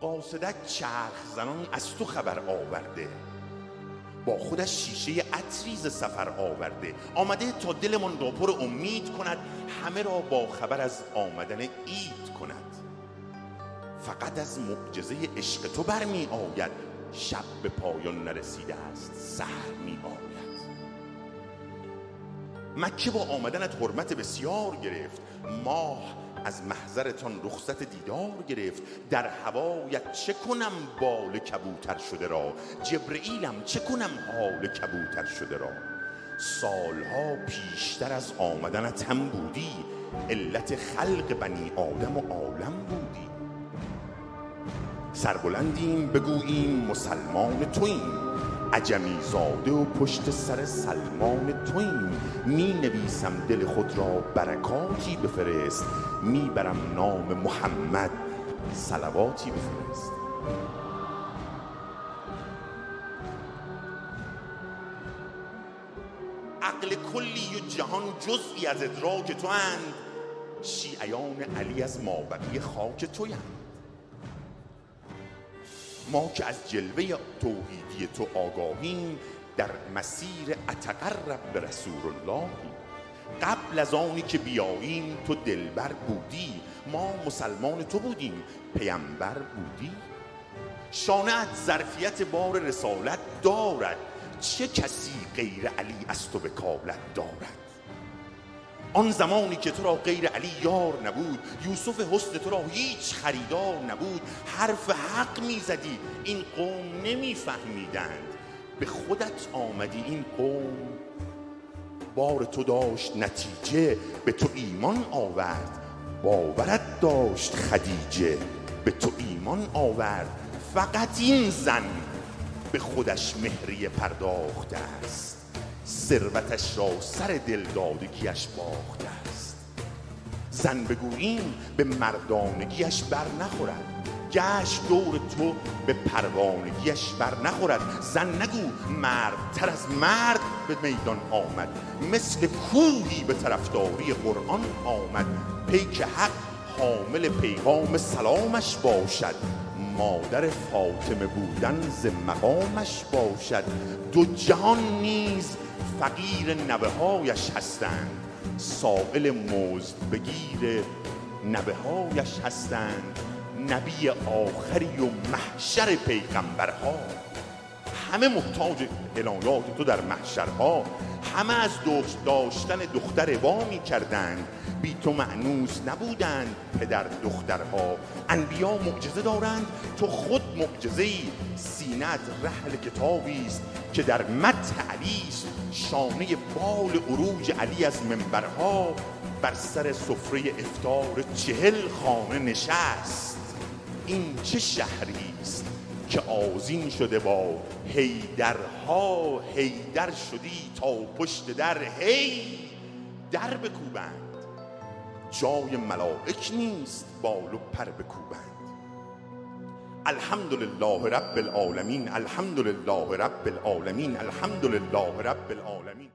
قاصدک چرخ زنان از تو خبر آورده، با خودش شیشه عطری ز سفر آورده. آمده تا دلمان را پر امید کند، همه را با خبر از آمدن عید کند. فقط از معجزه عشق تو برمی آید، شب به پایان نرسیده است سحر می آید. مکه با آمدنت حرمت بسیار گرفت، ماه از محضرتان رخصت دیدار گرفت. در هوایت چه کنم بال کبوتر شده را، جبرئیلم چه کنم حال کبوتر شده را. سالها پیشتر از آمدنت هم بودی، علت خلق بنی آدم و عالم بودی. سربلندیم بگوییم مسلمان توییم، عجمی زاده و پشت سر سلمان توییم. می نویسم دل خود را برکاتی بفرست، می برم نام محمد صلواتی بفرست. عقل کلی و جهان جزئی از ادراک تو اند، شیعیان علی از مابقی خاک تویند. ما که از جلوه توحیدی تو آگاهیم، در مسیر اتقرب به رسول الله. قبل از آنی که بیاییم تو دلبر بودی، ما مسلمان تو بودیم پیامبر بودی. شانه‌ات ظرفیت بار رسالت دارد، چه کسی غیر علی از تو وکالت دارد. آن زمانی که تو را غیر علی یار نبود، یوسف حسن تو را هیچ خریدار نبود. حرف حق میزدی این قوم نمیفهمیدند، به خودت آمدی این قوم بار تو داشت نتیجه، به تو ایمان آورد. باورت داشت خدیجه، به تو ایمان آورد. فقط این زن به خودش مهریه پرداخته است، ثروتش را سر دلدادگیش باخته است. زن بگوییم به مردانگیش بر نخورد، گشت دور تو به پروانگیش بر نخورد. زن نگو مردتر از مرد به میدان آمد، مثل کوهی به طرفداری قرآن آمد. پیک حق حامل پیغام سلامش باشد، مادر فاطمه بودن ز مقامش باشد. دو جهان نیز فقیر نوه هایش هستند، سائل مزد بگیر نوه هایش هستند. نبی آخری و محشر پیغمبرها، همه محتاج عنایات تو در محشرها. همه از داشتن دختر وامی کردند، بی تو مأنوس نبودند پدر دخترها. انبیا معجزه دارند تو خود معجزه‌ای، سینه‌ات رحل کتابیست که در مدح علیست. شانه بال عروج علی از منبرها، بر سر سفره افطار 40 خانه نشست. این چه شهریست که آذین شده با حیدرها، حیدر شدی تا پشت در هی در بکوبند. جای ملائک نیست بال و پر بکوبند. الحمدلله رب العالمین، الحمدلله رب العالمین، الحمدلله رب العالمین.